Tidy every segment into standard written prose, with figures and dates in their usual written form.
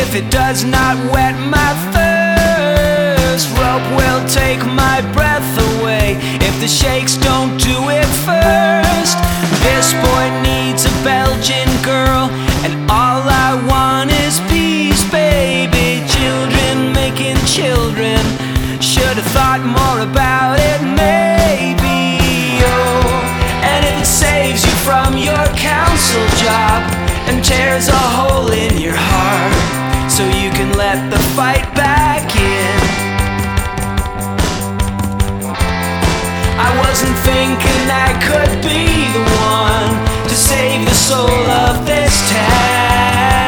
if it does not wet my thirst. Rope will take my breath away if the shakes don't do it first. This boy needs a Belgian girl, and all I want is peace, baby. Children making children, should've thought more about it, maybe. Oh, and if it saves you from your council job and tears a hole in your heart so you can let the fight back in. I wasn't thinking I could be the one to save the soul of this town.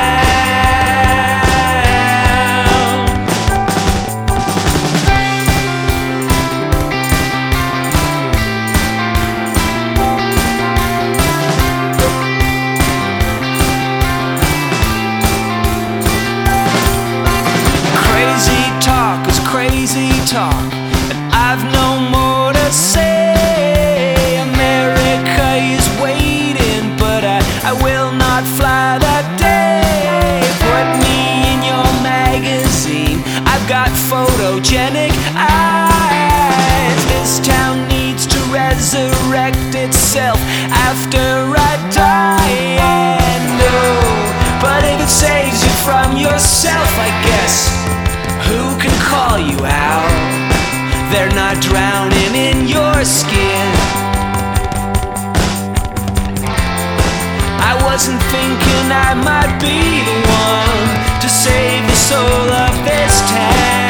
Crazy talk is crazy talk, and I've no more to say. America is waiting, but I will not fly that day. Put me in your magazine, I've got photogenic eyes. This town needs to resurrect itself after I die. And oh, but if it saves you from yourself, I guess, who can call you out? They're not drowning in your skin. I wasn't thinking I might be the one to save the soul of this town.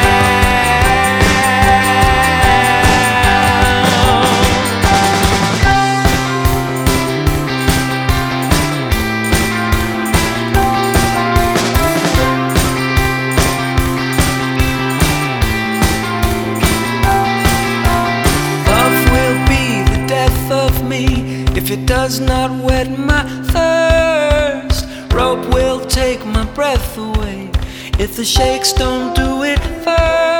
If it does not wet my thirst, rope will take my breath away if the shakes don't do it first.